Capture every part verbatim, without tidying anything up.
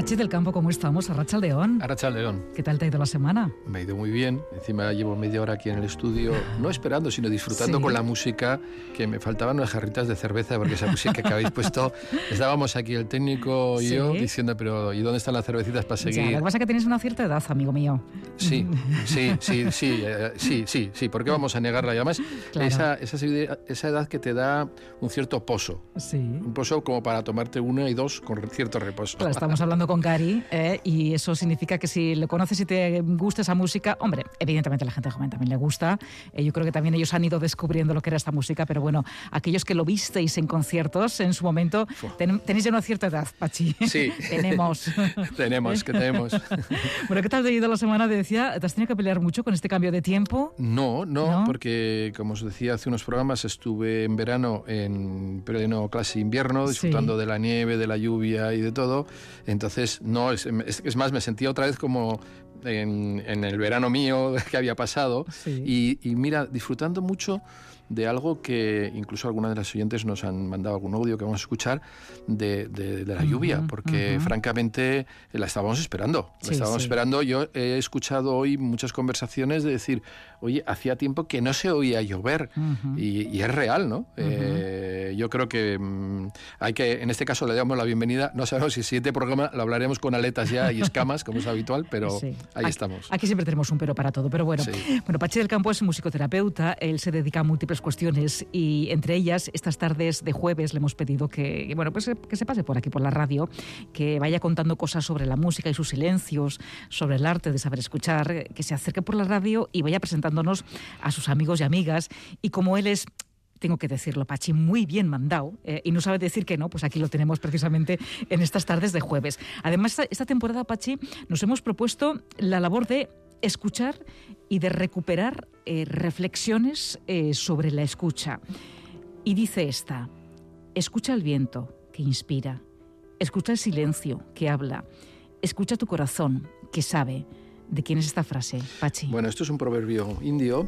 Pachi del Campo, ¿cómo estamos? Arratsaldeon. Arratsaldeon. ¿Qué tal te ha ido la semana? Me ha ido muy bien. Encima llevo media hora aquí en el estudio, no esperando, sino disfrutando sí. con la música, que me faltaban unas jarritas de cerveza, porque esa música que habéis puesto, estábamos aquí el técnico y sí. yo diciendo, pero ¿y dónde están las cervecitas para seguir? Ya, lo que pasa es que tenéis una cierta edad, amigo mío. Sí, sí, sí, sí, eh, sí, sí, sí, ¿por qué vamos a negarla? Y además, claro. esa, esa, esa edad que te da un cierto pozo. Sí. Un pozo como para tomarte una y dos con cierto reposo. Claro, estamos hablando con Gary, eh, y eso significa que si le conoces y te gusta esa música, hombre, evidentemente a la gente joven también le gusta, eh, yo creo que también ellos han ido descubriendo lo que era esta música, pero bueno, aquellos que lo visteis en conciertos en su momento, ten, tenéis ya una cierta edad, Pachi. Sí. tenemos. tenemos, que tenemos. Bueno, ¿qué tal te ha ido la semana? Te decía, ¿te has tenido que pelear mucho con este cambio de tiempo? No, no, ¿No? porque como os decía hace unos programas, estuve en verano en pleno clase invierno, disfrutando sí. de la nieve, de la lluvia y de todo, entonces no, es, es más, me sentía otra vez como en, en el verano mío que había pasado sí. y, y mira, disfrutando mucho de algo que incluso algunas de las oyentes nos han mandado algún audio que vamos a escuchar de, de, de la lluvia, uh-huh, porque uh-huh. francamente la estábamos esperando, la sí, estábamos sí. esperando. Yo he escuchado hoy muchas conversaciones de decir, oye, hacía tiempo que no se oía llover uh-huh. y, y es real, ¿no? Uh-huh. Eh, yo creo que mmm, hay que, en este caso le damos la bienvenida, no sabemos si el siguiente programa lo hablaremos con aletas ya y escamas, como es habitual, pero sí. ahí aquí, estamos. Aquí siempre tenemos un pero para todo, pero bueno. Sí. Bueno, Pachi del Campo es musicoterapeuta, él se dedica a múltiples cuestiones y entre ellas estas tardes de jueves le hemos pedido que, bueno, pues que se pase por aquí por la radio, que vaya contando cosas sobre la música y sus silencios, sobre el arte de saber escuchar, que se acerque por la radio y vaya presentándonos a sus amigos y amigas. Y como él es, tengo que decirlo, Pachi, muy bien mandado, eh, y no sabe decir que no, pues aquí lo tenemos precisamente en estas tardes de jueves. Además, esta, esta temporada, Pachi, nos hemos propuesto la labor de escuchar y de recuperar eh, reflexiones eh, sobre la escucha. Y dice esta: escucha el viento, que inspira, escucha el silencio, que habla, escucha tu corazón, que sabe. ¿De quién es esta frase, Pachi? Bueno, esto es un proverbio indio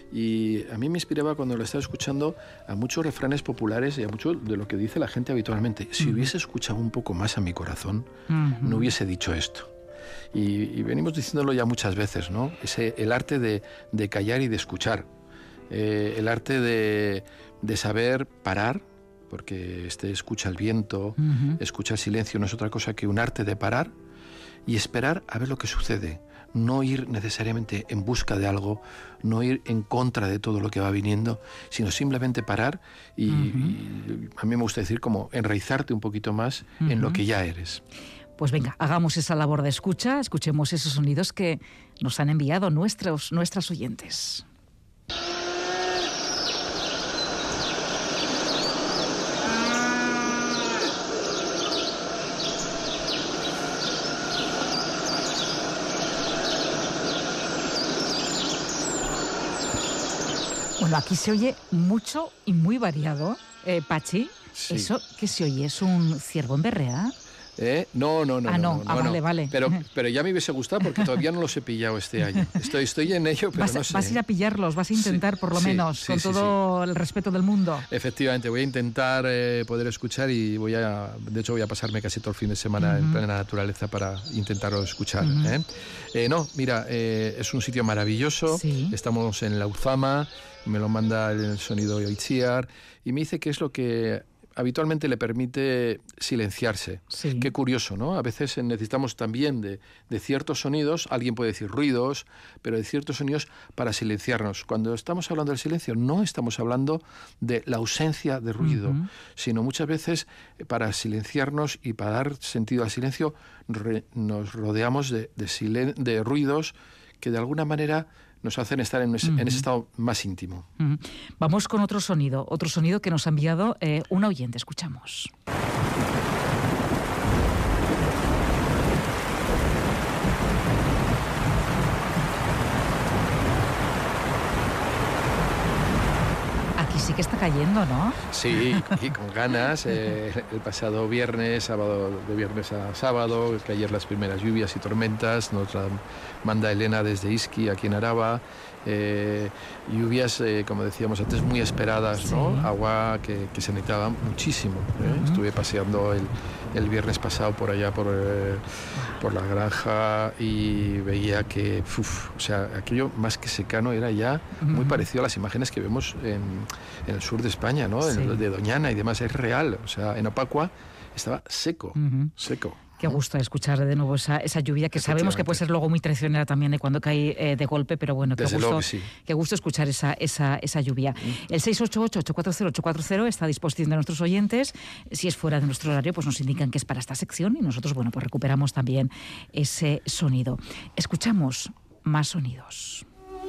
y a mí me inspiraba cuando lo estaba escuchando a muchos refranes populares y a mucho de lo que dice la gente habitualmente. Si uh-huh. hubiese escuchado un poco más a mi corazón, uh-huh. no hubiese dicho esto. Y, y venimos diciéndolo ya muchas veces, ¿no? Ese, el arte de, de callar y de escuchar, eh, el arte de, de saber parar, porque este escucha el viento, uh-huh. escucha el silencio, no es otra cosa que un arte de parar y esperar a ver lo que sucede. No ir necesariamente en busca de algo, no ir en contra de todo lo que va viniendo, sino simplemente parar y, uh-huh. y a mí me gusta decir como enraizarte un poquito más uh-huh. en lo que ya eres. Pues venga, hagamos esa labor de escucha, escuchemos esos sonidos que nos han enviado nuestros, nuestras oyentes. Bueno, aquí se oye mucho y muy variado, eh, Pachi. Sí. ¿Eso qué se oye? ¿Es un ciervo en berrea? ¿Eh? No, no, no. Ah, no, no, no, ah, no vale, no. vale. Pero, pero ya me hubiese gustado porque todavía no los he pillado este año. Estoy, estoy en ello, pero vas, no sé. Vas a ir a pillarlos, vas a intentar sí, por lo sí, menos, sí, con sí, todo sí. el respeto del mundo. Efectivamente, voy a intentar eh, poder escuchar y voy a, de hecho voy a pasarme casi todo el fin de semana uh-huh. en plena naturaleza para intentarlo escuchar. Uh-huh. ¿eh? Eh, no, mira, eh, es un sitio maravilloso, sí. Estamos en Lauzama, me lo manda el sonido de Itziar y me dice que es lo que habitualmente le permite silenciarse. Sí. Qué curioso, ¿no? A veces necesitamos también de, de ciertos sonidos, alguien puede decir ruidos, pero de ciertos sonidos para silenciarnos. Cuando estamos hablando del silencio, no estamos hablando de la ausencia de ruido, uh-huh. sino muchas veces para silenciarnos y para dar sentido al silencio re, nos rodeamos de, de, silen, de ruidos que de alguna manera nos hacen estar en ese, uh-huh. en ese estado más íntimo. Uh-huh. Vamos con otro sonido, otro sonido que nos ha enviado eh, un oyente. Escuchamos. Aquí sí que está cayendo, ¿no? Sí, y con ganas. Eh, el pasado viernes, sábado, de viernes a sábado, que ayer las primeras lluvias y tormentas, nos la manda Elena desde Izqui, aquí en Araba, eh, lluvias, eh, como decíamos antes, muy esperadas, sí. ¿no? Agua que, que se necesitaba muchísimo. ¿eh? Uh-huh. Estuve paseando el, el viernes pasado por allá, por, eh, por la granja, y veía que, uf, o sea, aquello más que secano era ya uh-huh. muy parecido a las imágenes que vemos en, en el sur de España, ¿no? Sí. En, de Doñana y demás, es real. O sea, en Opacua estaba seco, uh-huh. seco. Qué gusto escuchar de nuevo esa, esa lluvia, que sabemos que puede ser luego muy traicionera también de cuando cae eh, de golpe, pero bueno, qué gusto, que sí. qué gusto escuchar esa, esa, esa lluvia. Mm. El seis ocho ocho, ocho cuatro cero, ocho cuatro cero está a disposición de nuestros oyentes. Si es fuera de nuestro horario, pues nos indican que es para esta sección y nosotros, bueno, pues recuperamos también ese sonido. Escuchamos más sonidos.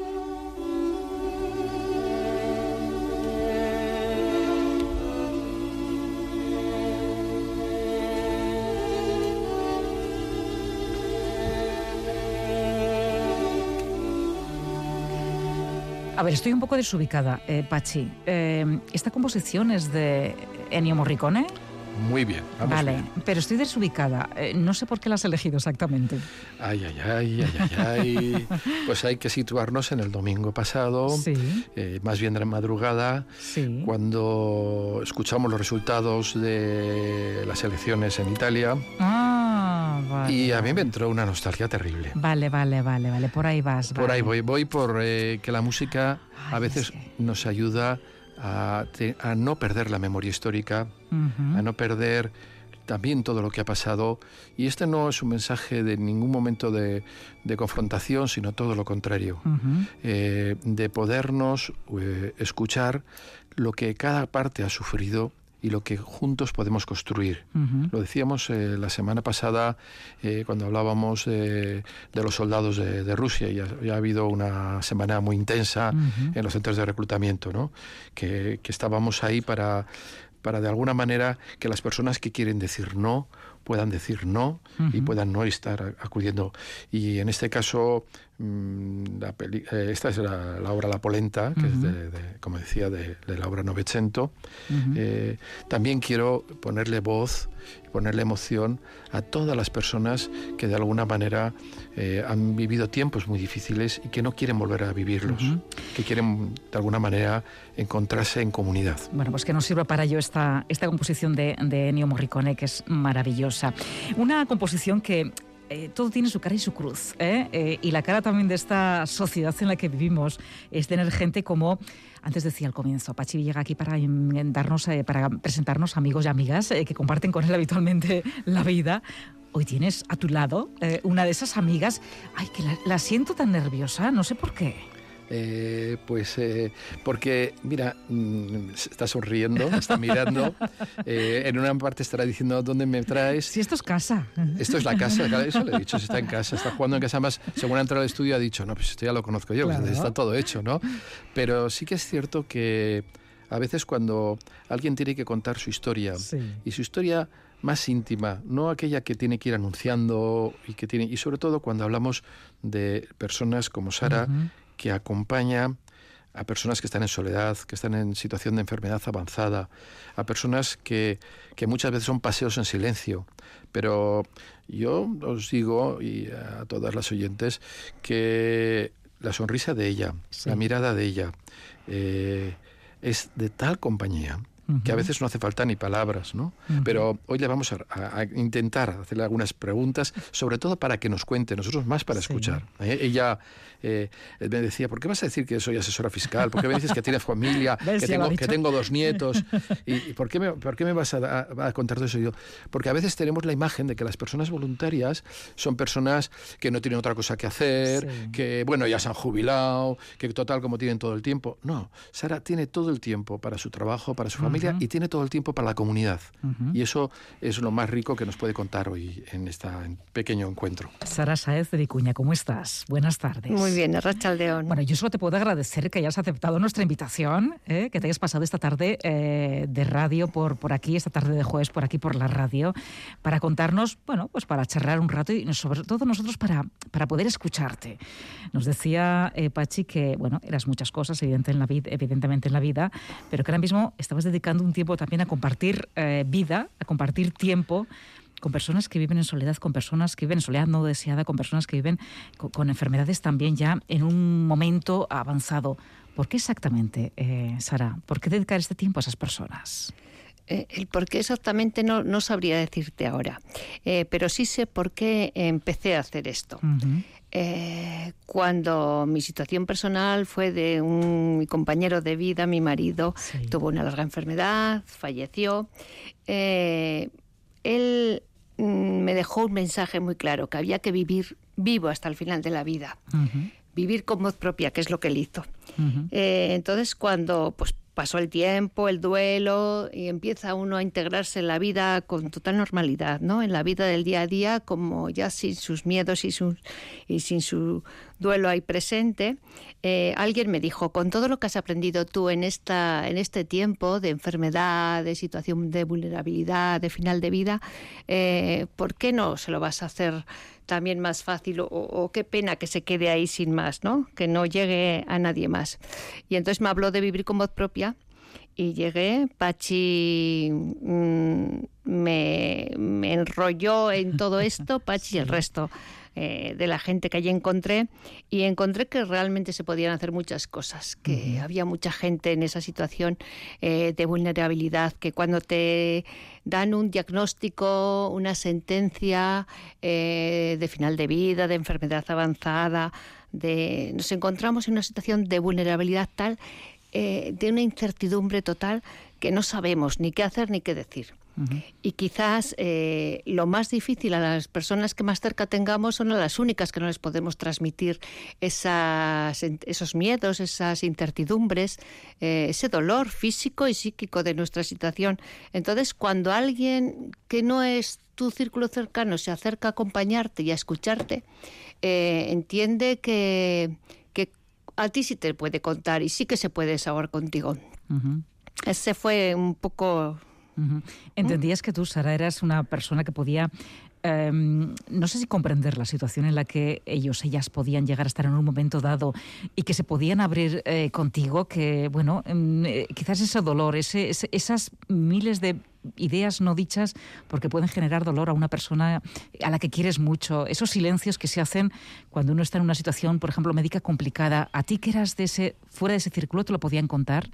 A ver, estoy un poco desubicada, eh, Pachi. Eh, ¿Esta composición es de Ennio Morricone? Muy bien, vamos Vale, bien. Pero estoy desubicada. Eh, no sé por qué la has elegido exactamente. Ay, ay, ay, ay, ay, ay. Pues hay que situarnos en el domingo pasado, sí. eh, más bien de la madrugada, sí. cuando escuchamos los resultados de las elecciones en Italia. Ah, vale. Y a mí me entró una nostalgia terrible. Vale, vale, vale, vale. Por ahí vas. Por vale. ahí voy, voy por eh, que la música Ay, a veces sí. nos ayuda a, te, a no perder la memoria histórica, uh-huh. a no perder también todo lo que ha pasado. Y este no es un mensaje de ningún momento de, de confrontación, sino todo lo contrario, uh-huh. eh, de podernos eh, escuchar lo que cada parte ha sufrido y lo que juntos podemos construir. Uh-huh. Lo decíamos eh, la semana pasada eh, cuando hablábamos eh, de los soldados de, de Rusia, y ya, ya ha habido una semana muy intensa uh-huh. en los centros de reclutamiento, ¿no? que, que estábamos ahí para, para de alguna manera que las personas que quieren decir no puedan decir no uh-huh. y puedan no estar acudiendo. Y en este caso, la peli- eh, esta es la, la obra La Polenta, que uh-huh. es, de, de, como decía, de, de la obra Novecento. Uh-huh. Eh, también quiero ponerle voz, ponerle emoción a todas las personas que de alguna manera eh, han vivido tiempos muy difíciles y que no quieren volver a vivirlos, uh-huh. que quieren de alguna manera encontrarse en comunidad. Bueno, pues que nos sirva para ello esta, esta composición de, de Ennio Morricone, que es maravillosa. Una composición que eh, todo tiene su cara y su cruz, ¿eh? Eh, y la cara también de esta sociedad en la que vivimos es tener gente como, antes decía al comienzo, Pachi llega aquí para, darnos, eh, para presentarnos amigos y amigas eh, que comparten con él habitualmente la vida. Hoy tienes a tu lado eh, una de esas amigas, ay, que la, la siento tan nerviosa, no sé por qué. Eh, pues eh, porque, mira, mmm, está sonriendo, está mirando, eh, en una parte estará diciendo ¿dónde me traes? Si esto es casa. Esto es la casa, eso le he dicho, si está en casa, está jugando en casa. Más, según ha entrado al estudio ha dicho, no, pues esto ya lo conozco yo, claro. Pues está todo hecho, ¿no? Pero sí que es cierto que a veces cuando alguien tiene que contar su historia, sí. y su historia más íntima, no aquella que tiene que ir anunciando, y que tiene, y sobre todo cuando hablamos de personas como Sara, uh-huh. que acompaña a personas que están en soledad, que están en situación de enfermedad avanzada, a personas que, que muchas veces son paseos en silencio. Pero yo os digo, y a todas las oyentes, que la sonrisa de ella, sí. la mirada de ella, eh, es de tal compañía que a veces no hace falta ni palabras, ¿no? Uh-huh. Pero hoy le vamos a, a, a intentar hacerle algunas preguntas, sobre todo para que nos cuente, nosotros más para sí. escuchar. ¿Eh? Ella eh, me decía, ¿por qué vas a decir que soy asesora fiscal? ¿Por qué me dices que tienes familia, que tengo, que tengo dos nietos? ¿Y, y por, qué me, por qué me vas a, a, a contar todo eso? Y yo, porque a veces tenemos la imagen de que las personas voluntarias son personas que no tienen otra cosa que hacer, sí. que, bueno, ya se han jubilado, que total, como tienen todo el tiempo. No, Sara tiene todo el tiempo para su trabajo, para su familia, uh-huh. y tiene todo el tiempo para la comunidad. Uh-huh. Y eso es lo más rico que nos puede contar hoy en este pequeño encuentro. Sara Sáez de Vicuña, ¿cómo estás? Buenas tardes. Muy bien, Arratsaldeon. Bueno, yo solo te puedo agradecer que hayas aceptado nuestra invitación, ¿eh? que te hayas pasado esta tarde eh, de radio por, por aquí, esta tarde de jueves por aquí por la radio, para contarnos, bueno, pues para charlar un rato y sobre todo nosotros para, para poder escucharte. Nos decía eh, Pachi que, bueno, eras muchas cosas evidente en la vid- evidentemente en la vida, pero que ahora mismo estabas dedicando un tiempo también a compartir eh, vida, a compartir tiempo con personas que viven en soledad, con personas que viven en soledad no deseada, con personas que viven con, con enfermedades también ya en un momento avanzado. ¿Por qué exactamente, eh, Sara? ¿Por qué dedicar este tiempo a esas personas? Eh, el por qué exactamente no, no sabría decirte ahora, eh, pero sí sé por qué empecé a hacer esto. Uh-huh. Eh, cuando mi situación personal fue de un mi compañero de vida, mi marido, sí. tuvo una larga enfermedad, falleció, eh, él mm, me dejó un mensaje muy claro, que había que vivir vivo hasta el final de la vida. Uh-huh. Vivir con voz propia, que es lo que él hizo. Uh-huh. Eh, entonces, cuando pues pasó el tiempo, el duelo, y empieza uno a integrarse en la vida con total normalidad, ¿no? En la vida del día a día, como ya sin sus miedos y, sus, y sin su duelo ahí presente, eh, alguien me dijo, con todo lo que has aprendido tú en, esta, en este tiempo de enfermedad, de situación de vulnerabilidad, de final de vida, eh, ¿por qué no se lo vas a hacer también más fácil o, o qué pena que se quede ahí sin más, ¿no? Que no llegue a nadie más? Y entonces me habló de vivir con voz propia y llegué, Pachi mmm, me, me enrolló en todo esto, Pachi sí. y el resto eh, de la gente que allí encontré, y encontré que realmente se podían hacer muchas cosas, que uh-huh. había mucha gente en esa situación eh, de vulnerabilidad, que cuando te dan un diagnóstico, una sentencia eh, de final de vida, de enfermedad avanzada, de, nos encontramos en una situación de vulnerabilidad tal, eh, de una incertidumbre total, que no sabemos ni qué hacer ni qué decir. Uh-huh. Y quizás eh, lo más difícil a las personas que más cerca tengamos son a las únicas que no les podemos transmitir esas, esos miedos, esas incertidumbres, eh, ese dolor físico y psíquico de nuestra situación. Entonces, cuando alguien que no es tu círculo cercano se acerca a acompañarte y a escucharte, eh, entiende que, que a ti sí te puede contar y sí que se puede desahogar contigo. Uh-huh. Ese fue un poco... Uh-huh. ¿Entendías que tú, Sara, eras una persona que podía, eh, no sé si comprender la situación en la que ellos, ellas podían llegar a estar en un momento dado y que se podían abrir eh, contigo, que, bueno, eh, quizás ese dolor, ese, ese, esas miles de ideas no dichas, porque pueden generar dolor a una persona a la que quieres mucho, esos silencios que se hacen cuando uno está en una situación, por ejemplo, médica complicada, a ti que eras de ese, fuera de ese círculo, ¿te lo podían contar?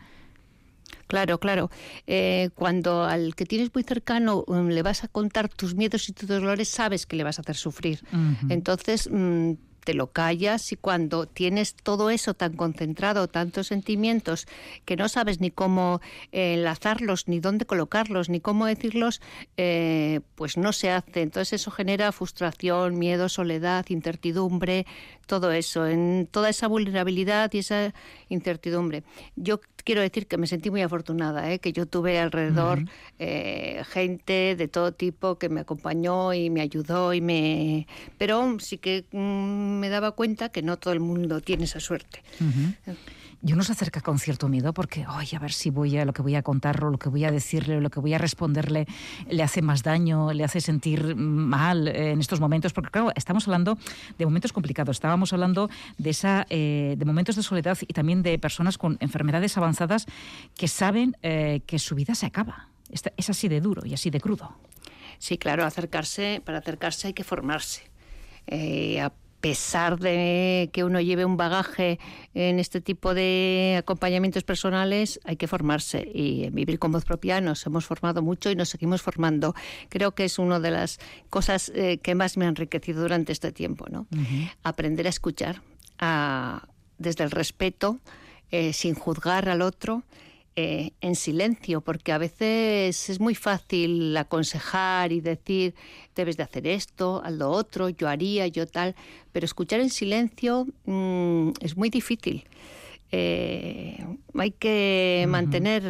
Claro, claro. Eh, cuando al que tienes muy cercano um, le vas a contar tus miedos y tus dolores, sabes que le vas a hacer sufrir. Uh-huh. Entonces um, te lo callas, y cuando tienes todo eso tan concentrado, tantos sentimientos, que no sabes ni cómo eh, enlazarlos, ni dónde colocarlos, ni cómo decirlos, eh, pues no se hace. Entonces eso genera frustración, miedo, soledad, incertidumbre, todo eso, en toda esa vulnerabilidad y esa incertidumbre. Yo quiero decir que me sentí muy afortunada, ¿eh? Que yo tuve alrededor uh-huh. eh, gente de todo tipo que me acompañó y me ayudó, y me pero sí que mm, me daba cuenta que no todo el mundo tiene esa suerte. Uh-huh. Y uno se acerca con cierto miedo porque, ay, a ver si voy a lo que voy a contarlo, lo que voy a decirle, lo que voy a responderle, le hace más daño, le hace sentir mal en estos momentos, porque claro, estamos hablando de momentos complicados, estábamos hablando de esa eh, de momentos de soledad y también de personas con enfermedades avanzadas que saben eh, que su vida se acaba. Es así de duro y así de crudo. Sí, claro, acercarse, para acercarse hay que formarse. Eh, a pesar de que uno lleve un bagaje en este tipo de acompañamientos personales, hay que formarse, y en Vivir con Voz Propia nos hemos formado mucho y nos seguimos formando. Creo que es una de las cosas eh, que más me ha enriquecido durante este tiempo, ¿no? Uh-huh. Aprender a escuchar a, desde el respeto, eh, sin juzgar al otro, Eh, en silencio, porque a veces es muy fácil aconsejar y decir, debes de hacer esto, haz lo otro, yo haría, yo tal, pero escuchar en silencio mmm, es muy difícil. Eh, hay que uh-huh. mantener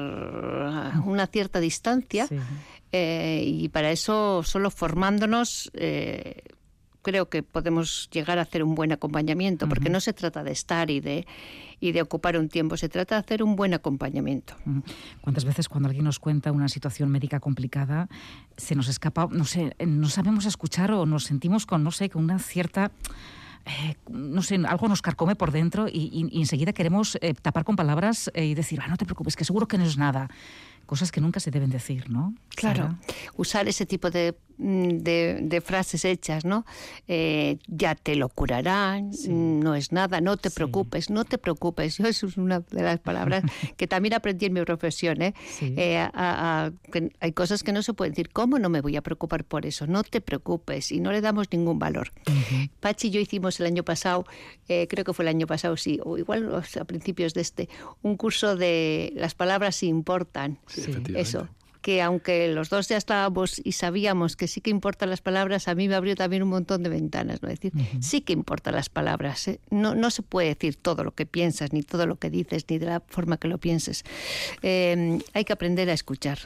una cierta distancia, sí. eh, y para eso solo formándonos eh, creo que podemos llegar a hacer un buen acompañamiento, porque uh-huh. no se trata de estar y de y de ocupar un tiempo, se trata de hacer un buen acompañamiento. Uh-huh. ¿Cuántas veces cuando alguien nos cuenta una situación médica complicada se nos escapa, no sé, no sabemos escuchar o nos sentimos con, no sé, con una cierta... Eh, no sé, algo nos carcome por dentro y, y, y enseguida queremos eh, tapar con palabras eh, y decir, ah, no te preocupes, que seguro que no es nada. Cosas que nunca se deben decir, ¿no? Claro, Sara. Usar ese tipo de de, de frases hechas, ¿no? Eh, ya te lo curarán, sí. no es nada, no te preocupes, sí. no te preocupes. Yo, eso es una de las palabras que también aprendí en mi profesión, ¿eh? Sí. Eh, a, a, que hay cosas que no se pueden decir. ¿Cómo no me voy a preocupar por eso? No te preocupes, y no le damos ningún valor. Uh-huh. Pachi y yo hicimos el año pasado, eh, creo que fue el año pasado, sí, o igual o sea, a principios de este, un curso de las palabras importan. Sí, eso. Que aunque los dos ya estábamos y sabíamos que sí que importan las palabras, a mí me abrió también un montón de ventanas, ¿no? Es decir, uh-huh. sí que importan las palabras, ¿eh? No, no se puede decir todo lo que piensas, ni todo lo que dices, ni de la forma que lo pienses. Eh, hay que aprender a escuchar.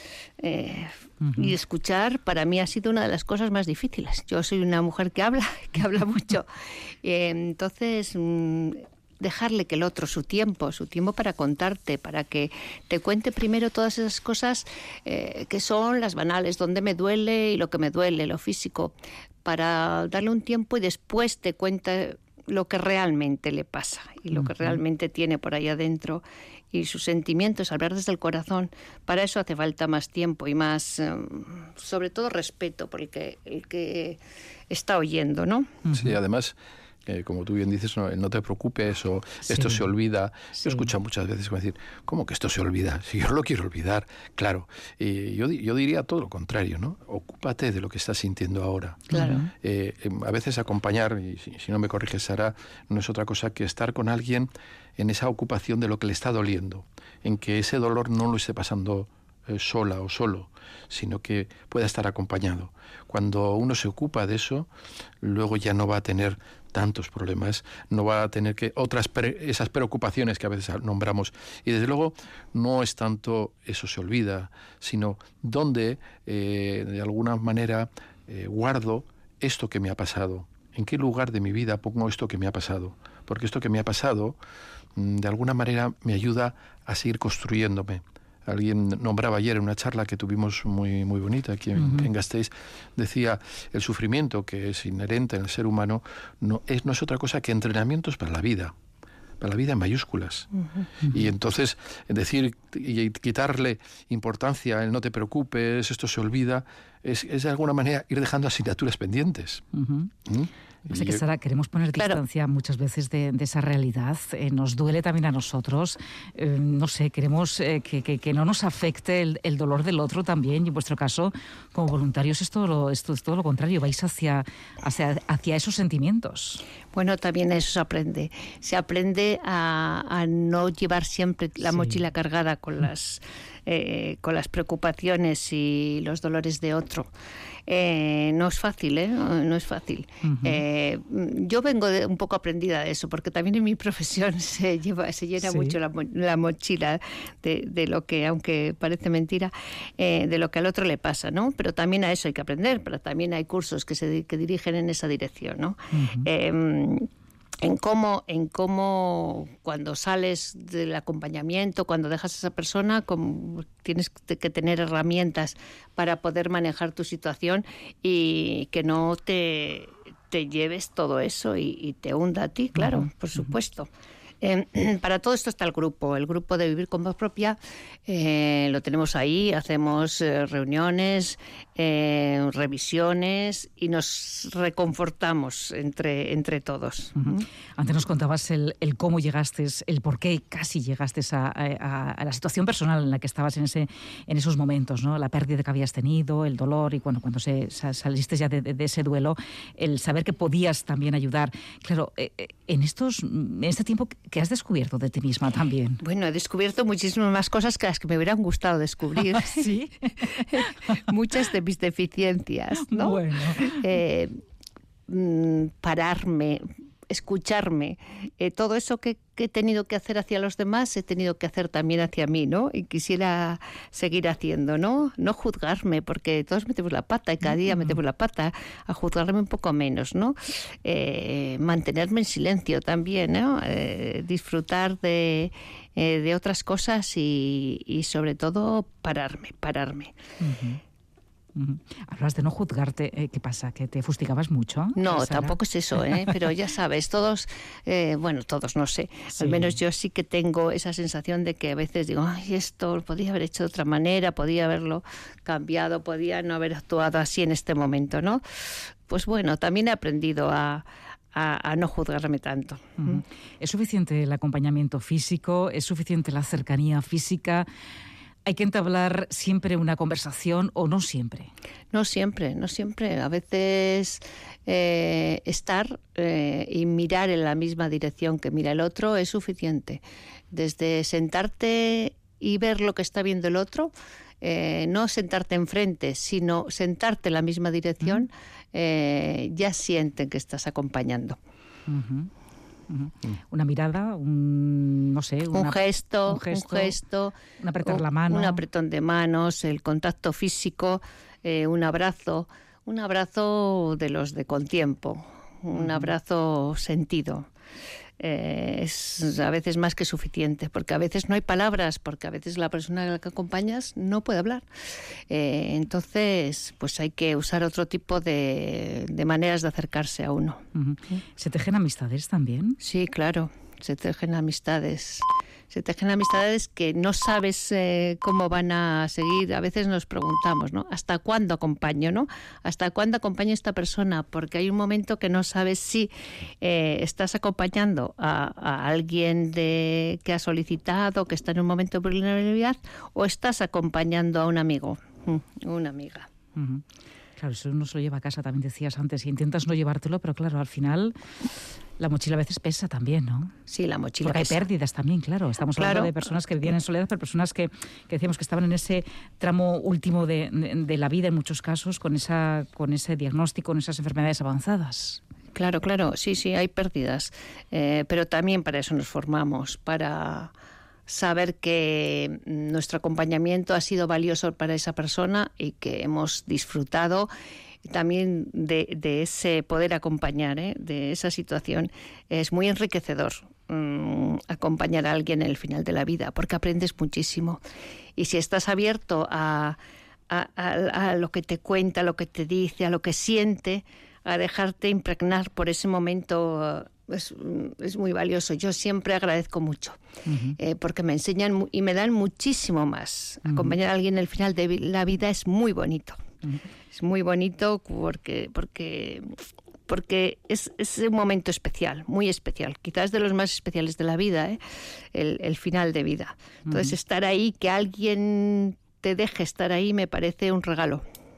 Eh, uh-huh. Y escuchar para mí ha sido una de las cosas más difíciles. Yo soy una mujer que habla, que habla mucho. Eh, entonces... Mm, dejarle que el otro, su tiempo, su tiempo para contarte, para que te cuente primero todas esas cosas eh, que son las banales, donde me duele y lo que me duele, lo físico, para darle un tiempo y después te cuenta lo que realmente le pasa y lo uh-huh. que realmente tiene por ahí adentro y sus sentimientos, hablar desde el corazón. Para eso hace falta más tiempo y más, um, sobre todo respeto por el que, el que está oyendo, ¿no? Sí, además... Eh, como tú bien dices, no, no te preocupes o sí. esto se olvida. Sí. Yo escucho muchas veces como decir, ¿cómo que esto se olvida? Si yo lo quiero olvidar, claro. Y yo, yo diría todo lo contrario, ¿no? Ocúpate de lo que estás sintiendo ahora. Claro. Eh, eh, a veces acompañar, y si, si no me corriges, Sara, no es otra cosa que estar con alguien en esa ocupación de lo que le está doliendo, en que ese dolor no lo esté pasando eh, sola o solo, sino que pueda estar acompañado. Cuando uno se ocupa de eso, luego ya no va a tener tantos problemas, no va a tener que otras pre, esas preocupaciones que a veces nombramos. Y desde luego no es tanto eso se olvida, sino dónde eh, de alguna manera eh, guardo esto que me ha pasado. ¿En qué lugar de mi vida pongo esto que me ha pasado? Porque esto que me ha pasado de alguna manera me ayuda a seguir construyéndome. Alguien nombraba ayer en una charla que tuvimos muy, muy bonita aquí en, uh-huh. en Gasteiz, decía, el sufrimiento que es inherente en el ser humano no es, no es otra cosa que entrenamientos para la vida, para la vida en mayúsculas. Uh-huh. Y entonces decir y quitarle importancia, el no te preocupes, esto se olvida, es, es de alguna manera ir dejando asignaturas pendientes. Uh-huh. ¿Mm? Sé que, Sara, queremos poner distancia claro. muchas veces de, de esa realidad. Eh, nos duele también a nosotros. Eh, no sé, queremos eh, que, que, que no nos afecte el, el dolor del otro también. Y en vuestro caso, como voluntarios, es todo lo, esto es todo lo contrario. Vais hacia, hacia, hacia esos sentimientos. Bueno, también eso se aprende. Se aprende a, a no llevar siempre la sí. mochila cargada con las, eh, con las preocupaciones y los dolores de otro. Eh, no es fácil, ¿eh? No, no es fácil. Uh-huh. Eh, yo vengo de, un poco aprendida de eso, porque también en mi profesión se lleva, se llena sí. mucho la, la mochila de, de lo que, aunque parece mentira, eh, de lo que al otro le pasa, ¿no? Pero también a eso hay que aprender, pero también hay cursos que se que dirigen en esa dirección, ¿no? Uh-huh. Eh, en cómo, en cómo cuando sales del acompañamiento, cuando dejas a esa persona, como tienes que tener herramientas para poder manejar tu situación y que no te, te lleves todo eso y, y te hunda a ti, claro, uh-huh. por supuesto. Eh, para todo esto está el grupo, el grupo de Vivir con Voz Propia, eh, lo tenemos ahí, hacemos eh, reuniones, eh, revisiones y nos reconfortamos entre, entre todos. Uh-huh. Antes nos contabas el, el cómo llegaste, el por qué casi llegaste a, a, a la situación personal en la que estabas en, ese, en esos momentos, ¿no? La pérdida que habías tenido, el dolor y bueno, cuando se, saliste ya de, de, de ese duelo, el saber que podías también ayudar. Claro, eh, en, estos, en este tiempo... ¿Qué has descubierto de ti misma también? Bueno, he descubierto muchísimas más cosas que las que me hubieran gustado descubrir. ¿Sí? Muchas de mis deficiencias, ¿no? Bueno. Eh, pararme, escucharme, eh, todo eso que, que he tenido que hacer hacia los demás, he tenido que hacer también hacia mí, ¿no? Y quisiera seguir haciendo, ¿no? No juzgarme, porque todos metemos la pata y cada día metemos la pata, a juzgarme un poco menos, ¿no? Eh, mantenerme en silencio también, ¿no? Eh, disfrutar de, eh, de otras cosas y, y sobre todo pararme, pararme. Uh-huh. Uh-huh. Hablas de no juzgarte. Eh, ¿Qué pasa? ¿Que te fustigabas mucho? No, Sara? Tampoco es eso, ¿eh? Pero ya sabes, todos, eh, bueno, todos no sé, sí. Al menos yo sí que tengo esa sensación de que a veces digo, ay, esto lo podía haber hecho de otra manera, podía haberlo cambiado, podía no haber actuado así en este momento, ¿no? Pues bueno, también he aprendido a... A, a no juzgarme tanto. Uh-huh. ¿Es suficiente el acompañamiento físico? ¿Es suficiente la cercanía física? ¿Hay que entablar siempre una conversación o no siempre? No siempre, no siempre. A veces eh, estar eh, y mirar en la misma dirección que mira el otro es suficiente. Desde sentarte y ver lo que está viendo el otro, eh, no sentarte enfrente, sino sentarte en la misma dirección, eh, ya sienten que estás acompañando. Uh-huh. Uh-huh. Una mirada, un no sé, una, un, gesto, un gesto, un gesto, un apretar un, la mano, un apretón de manos, el contacto físico, eh, un abrazo, un abrazo de los de con tiempo, un uh-huh. abrazo sentido. Eh, es a veces más que suficiente, porque a veces no hay palabras, porque a veces la persona a la que acompañas no puede hablar. Eh, entonces, pues hay que usar otro tipo de, de maneras de acercarse a uno. Uh-huh. ¿Se tejen amistades también? Sí, claro, se tejen amistades. Se tejen amistades que no sabes eh, cómo van a seguir. A veces nos preguntamos, ¿no? ¿Hasta cuándo acompaño, no? ¿Hasta cuándo acompaño a esta persona? Porque hay un momento que no sabes si eh, estás acompañando a, a alguien de, que ha solicitado, que está en un momento de vulnerabilidad, o estás acompañando a un amigo, una amiga. Uh-huh. Claro, eso uno se lo lleva a casa, también decías antes, y intentas no llevártelo, pero claro, al final... La mochila a veces pesa también, ¿no? Sí, la mochila Porque pesa. hay pérdidas también, claro. Estamos claro. hablando de personas que vivían en soledad, pero personas que, que decíamos que estaban en ese tramo último de, de, de la vida, en muchos casos, con, esa, con ese diagnóstico, con esas enfermedades avanzadas. Claro, claro, sí, sí, hay pérdidas. Eh, pero también para eso nos formamos, para saber que nuestro acompañamiento ha sido valioso para esa persona y que hemos disfrutado también de, de ese poder acompañar, ¿eh? De esa situación. Es muy enriquecedor mmm, acompañar a alguien en el final de la vida, porque aprendes muchísimo. Y si estás abierto a, a, a, a lo que te cuenta, a lo que te dice, a lo que siente, a dejarte impregnar por ese momento, es, es muy valioso. Yo siempre agradezco mucho, uh-huh. eh, porque me enseñan y me dan muchísimo más. Uh-huh. Acompañar a alguien en el final de la vida es muy bonito. Uh-huh. Es muy bonito porque porque porque es, es un momento especial, muy especial, quizás de los más especiales de la vida, ¿eh? el, el final de vida. Entonces, uh-huh. estar ahí, que alguien te deje estar ahí, me parece un regalo.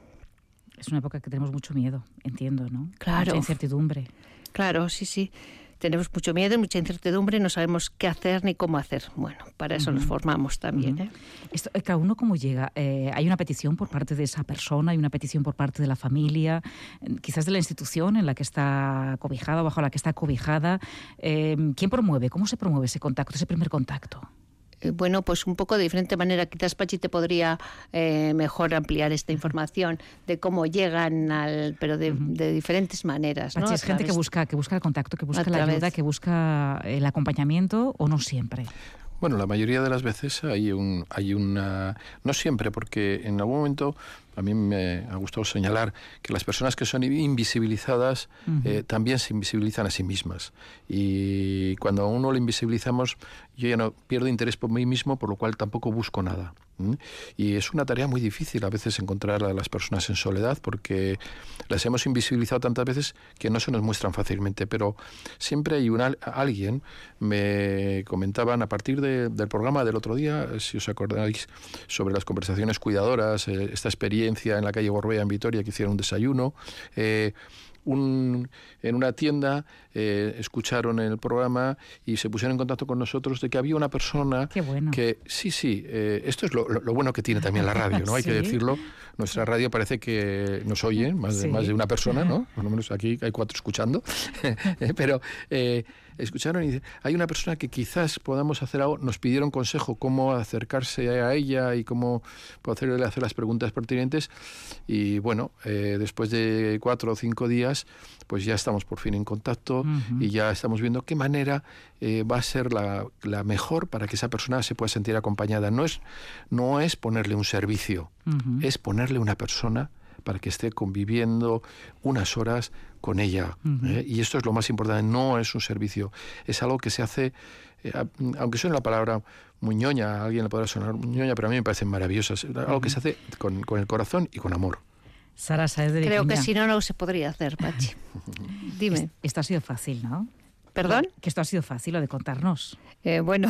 Es una época que tenemos mucho miedo, entiendo, ¿no? Claro. Mucha incertidumbre. Claro, sí, sí. Tenemos mucho miedo, mucha incertidumbre, no sabemos qué hacer ni cómo hacer. Bueno, para eso uh-huh. nos formamos también. Uh-huh. ¿eh? Esto, cada uno cómo llega. Eh, hay una petición por parte de esa persona, hay una petición por parte de la familia, quizás de la institución en la que está cobijada o bajo la que está cobijada. Eh, ¿Quién promueve? ¿Cómo se promueve ese contacto, ese primer contacto? Bueno, pues un poco de diferente manera. Quizás Pachi te podría eh, mejor ampliar esta información de cómo llegan al, pero de, uh-huh. de diferentes maneras. Pachi, ¿no? es gente que busca, que busca el contacto, que busca la ayuda, que busca el acompañamiento, o no siempre. Bueno, la mayoría de las veces hay un, hay una, no siempre, porque en algún momento a mí me ha gustado señalar que las personas que son invisibilizadas uh-huh. eh, también se invisibilizan a sí mismas. Y cuando a uno le invisibilizamos, yo ya no pierdo interés por mí mismo, por lo cual tampoco busco nada. ¿Mm? Y es una tarea muy difícil a veces encontrar a las personas en soledad, porque las hemos invisibilizado tantas veces que no se nos muestran fácilmente. Pero siempre hay una, alguien, me comentaban a partir de, del programa del otro día, si os acordáis, sobre las conversaciones cuidadoras, eh, esta experiencia en la calle Gorbea en Vitoria, que hicieron un desayuno, eh, un, en una tienda eh, escucharon el programa y se pusieron en contacto con nosotros de que había una persona Qué bueno. que, sí, sí, eh, esto es lo, lo, lo bueno que tiene también la radio, ¿no? Hay ¿Sí? que decirlo. Nuestra radio parece que nos oye más de, sí. más de una persona, ¿no? Por lo menos aquí hay cuatro escuchando. Pero eh, escucharon y dicen, hay una persona que quizás podamos hacer algo. Nos pidieron consejo cómo acercarse a ella y cómo poderle hacer las preguntas pertinentes. Y bueno, eh, después de cuatro o cinco días, pues ya estamos por fin en contacto uh-huh. y ya estamos viendo qué manera eh, va a ser la, la mejor para que esa persona se pueda sentir acompañada. No es, no es ponerle un servicio, uh-huh. es ponerle una persona para que esté conviviendo unas horas con ella. Uh-huh. ¿eh? Y esto es lo más importante, no es un servicio, es algo que se hace, eh, aunque suene la palabra muy ñoña, a alguien le podrá sonar muy ñoña, pero a mí me parecen maravillosas, uh-huh. algo que se hace con, con el corazón y con amor. Sara Sáez de Creo Vicuña. que si no, no se podría hacer, Pachi. Dime. Esto ha sido fácil, ¿no? ¿Perdón? Que esto ha sido fácil, lo de contarnos. Eh, bueno,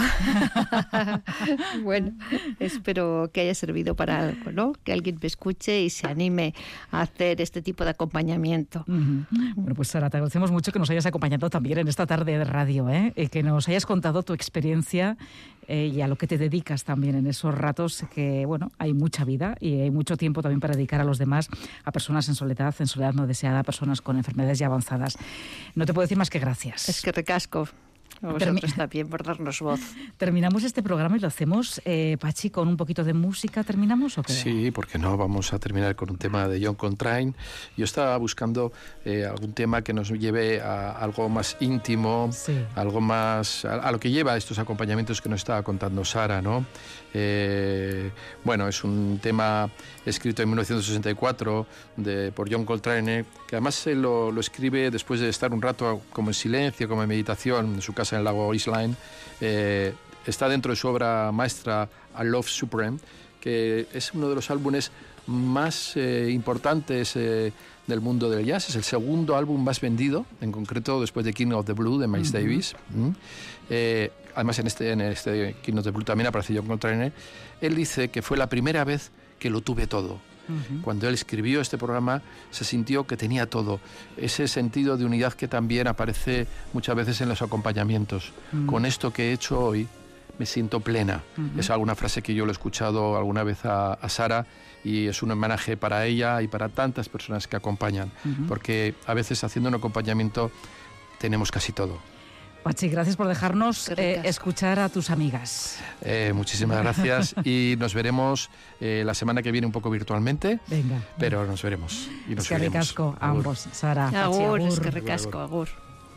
bueno, espero que haya servido para algo, ¿no? Que alguien me escuche y se anime a hacer este tipo de acompañamiento. Uh-huh. Bueno, pues Sara, te agradecemos mucho que nos hayas acompañado también en esta tarde de radio, ¿eh? Y que nos hayas contado tu experiencia eh, y a lo que te dedicas también en esos ratos que, bueno, hay mucha vida y hay mucho tiempo también para dedicar a los demás, a personas en soledad, en soledad no deseada, a personas con enfermedades ya avanzadas. No te puedo decir más que gracias. Es que recasco. A vosotros Termi- también por darnos voz. Terminamos este programa y lo hacemos, eh, Pachi, con un poquito de música. ¿Terminamos o qué? Sí, porque no, vamos a terminar con un tema de John Coltrane. Yo estaba buscando eh, algún tema que nos lleve a algo más íntimo, sí. algo más a, a lo que lleva a estos acompañamientos que nos estaba contando Sara, ¿no? Eh, bueno, es un tema escrito en mil novecientos sesenta y cuatro de, por John Coltrane, que además él lo, lo escribe después de estar un rato como en silencio, como en meditación, en su casa en el lago Isline. Eh, está dentro de su obra maestra A Love Supreme, que es uno de los álbumes más eh, importantes eh, del mundo del jazz. Es el segundo álbum más vendido, en concreto después de King of the Blue de Miles uh-huh. Davis. ¿Mm? Eh, además en este, en este King of the Blue también aparece John Coltrane. Él dice que fue la primera vez que lo tuve todo. Uh-huh. Cuando él escribió este programa se sintió que tenía todo, ese sentido de unidad que también aparece muchas veces en los acompañamientos. Uh-huh. Con esto que he hecho hoy me siento plena. Uh-huh. Es alguna frase que yo lo he escuchado alguna vez a, a Sara, y es un homenaje para ella y para tantas personas que acompañan, uh-huh. porque a veces haciendo un acompañamiento tenemos casi todo. Pachi, gracias por dejarnos eh, escuchar a tus amigas. Eh, muchísimas gracias y nos veremos eh, la semana que viene un poco virtualmente. Venga. Pero nos veremos. Y nos es que veremos. ricasco, ambos. Sara, agur, Pachi, agur. Es que ricasco, agur.